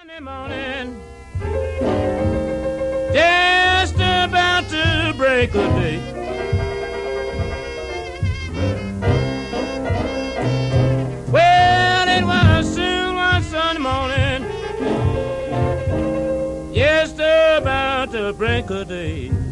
Morning, just about to break a day. Well, it was soon one Sunday morning, just about to break a day.